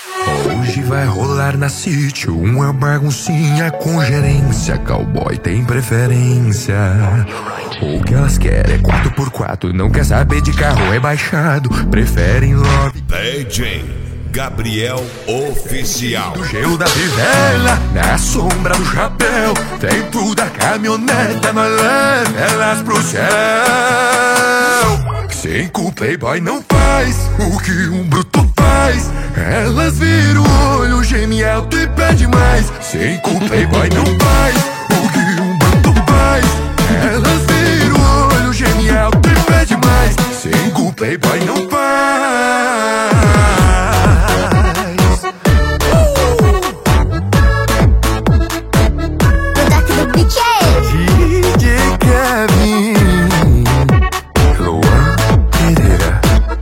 Hoje vai rolar na City uma baguncinha com gerência. Cowboy tem preferência. O que elas querem é 4x4, não quer saber de carro rebaixado. Preferem love. DJ Gabriel Oficial. Do gelo da fivela, na sombra do chapéu, dentro da caminhoneta nós leva elas pro céu. Cinco playboy não faz o que um bruto faz. Elas viram o olho, geme alto e pede mais. Cinco playboy não faz o que um bruto faz. Elas viram o olho, geme alto e pede mais. Cinco playboy não faz. DJ Kevin, Luan Pereira.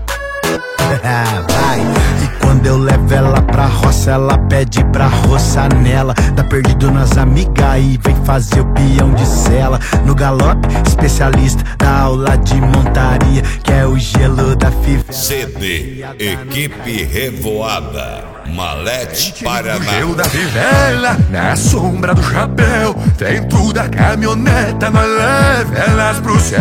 Vai. E quando eu levo ela pra roça, ela pede pra roçar nela. Tá perdido nas amigas e vem fazer o peão de cela. No galope, especialista da aula de montaria, que é o gelo da fivela. CD Equipe Revoada, Malete Paraná. Do gelo da fivela, na sombra do chapéu, dentro da caminhoneta nós leva elas pro céu.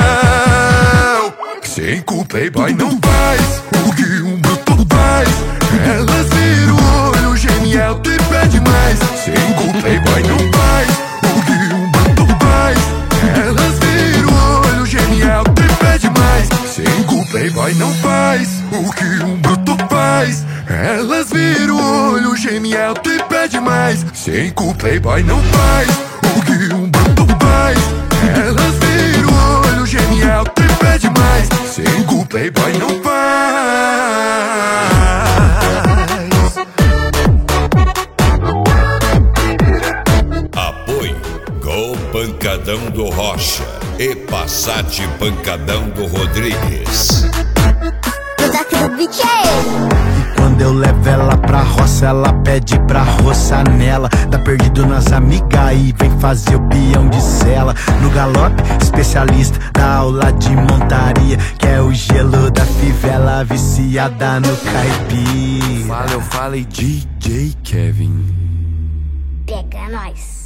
Cinco playboy não faz o que um bruto faz. Elas viram o olho, geme alto e pede mais. Cinco playboy não faz o que um bruto faz. Elas viram o olho, geme alto e pede mais. Cinco playboy não faz o que um bruto faz. Elas viram o olho, geme alto e pede mais. Cinco playboy não faz o que um bruto faz. Elas viram o olho, geme alto e pede mais. Cinco playboy não faz. Apoio Gol Pancadão do Rocha e Passat Pancadão do Rodrigues. E quando eu levo ela pra roça, ela pede pra roçar nela. Tá perdido nas amigas e vem fazer o peão de cela. No galope, especialista da aula de montaria, que é o gelo da fivela, viciada no caipira. Fala, eu falei DJ Kevin. Pega nós.